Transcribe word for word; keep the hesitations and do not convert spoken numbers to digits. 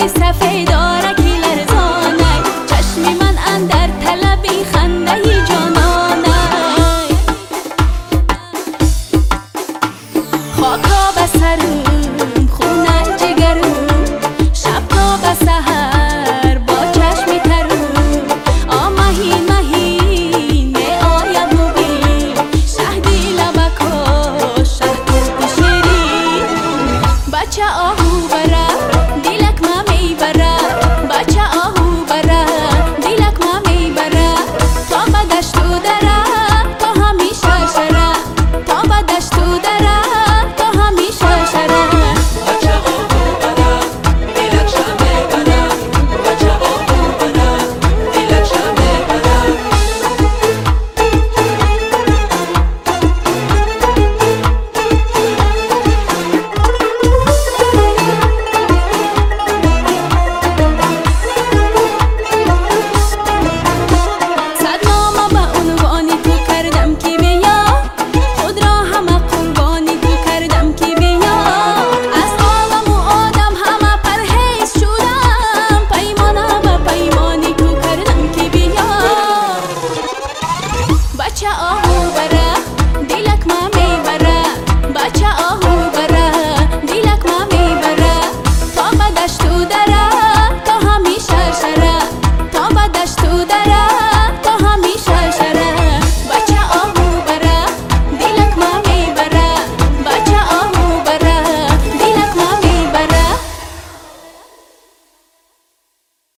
رنگ سفیدارکی لرزانه، چشمی من اندر طلبی خنده جانانه. خاکا به سرم خونه جگرم، شب تا به سحر با چشمی ترم. آ مهین مهین می آیم و بین، شهدی لبکا شهد شیرین. بچه آهو بره دیلک ما می بره، بچه آهو بره دیلک ما می بره. تا به دشت و دره تا همیشه شره، تا به دشت و دره تا همیشه شره. بچه آهو بره دیلک شمی بره، بچه آهو بره دیلک شمی بره. صد نامه به عنوانی تو کردم که بیا، خود را همه قربانی تو کردم که بیا. از عالم و آدم همه پرهیز شدم، پیمانه به پیمانی تو کردم که بیا. بچه آهو بره دیلک ما می بره، بچه آهو بره دیلک ما می بره. تا به دشت و دره تا همیشه شره، تا به دشت و دره